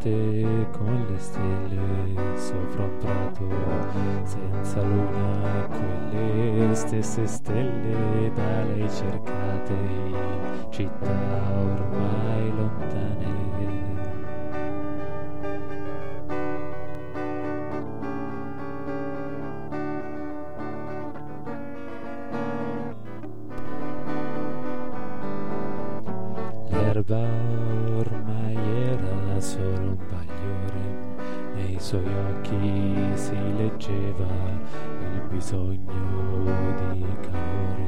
notte con le stelle sopra un prato senza luna, quelle stesse stelle da lei cercate in città ormai lontane. L'erba ormai era solo un bagliore, nei suoi occhi si leggeva il bisogno di calore.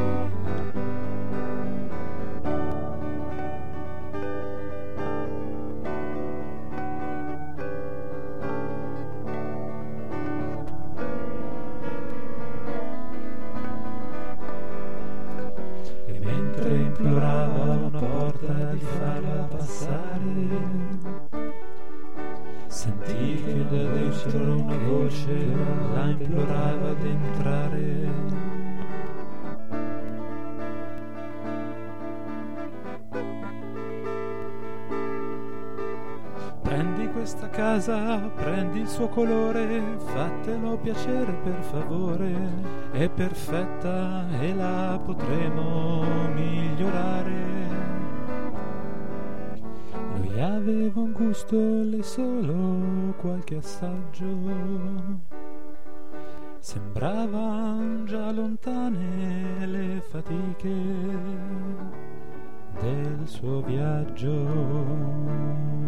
E mentre implorava una porta di farla passare, sentì che da dentro una voce la implorava di entrare. Prendi questa casa, prendi il suo colore, fatelo piacere per favore, è perfetta e la potremo migliorare. Lui aveva un gusto, lei solo qualche assaggio. Sembravano già lontane le fatiche del suo viaggio.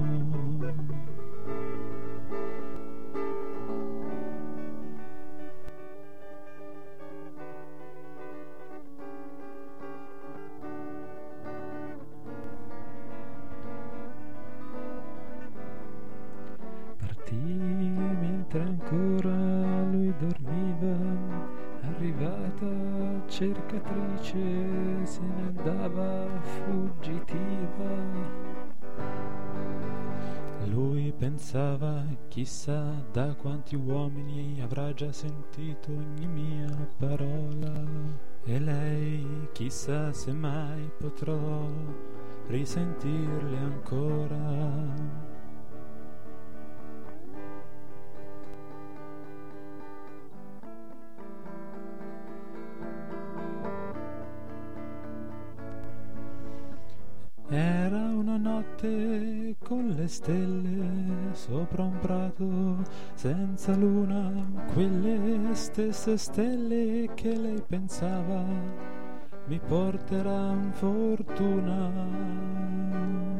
Mentre ancora lui dormiva, arrivata cercatrice se ne andava fuggitiva. Lui pensava, chissà da quanti uomini avrà già sentito ogni mia parola, e lei chissà se mai potrò risentirle ancora. Era una notte con le stelle sopra un prato senza luna, quelle stesse stelle che lei pensava mi porteranno fortuna.